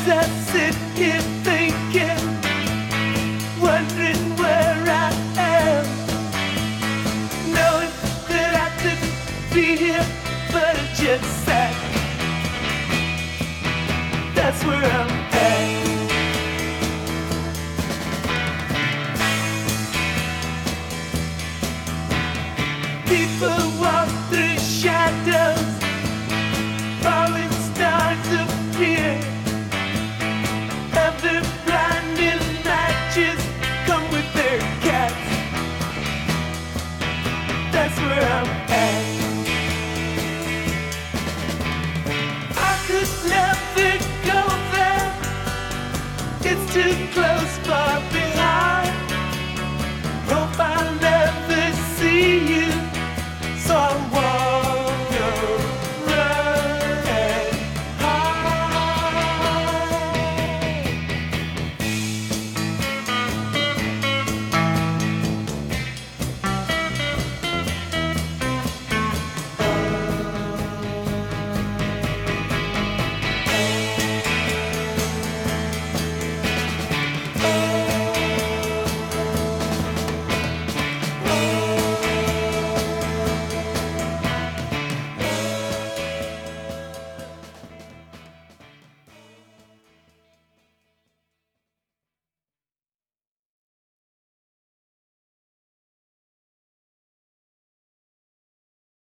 I sit here thinking, wondering where I am, knowing that I could be here, but I just sat. That's where I'm at. People walk through shadows, falling stars appear, and the blinding matches come with their cats. That's where I'm at. I could never go there, it's too close for me.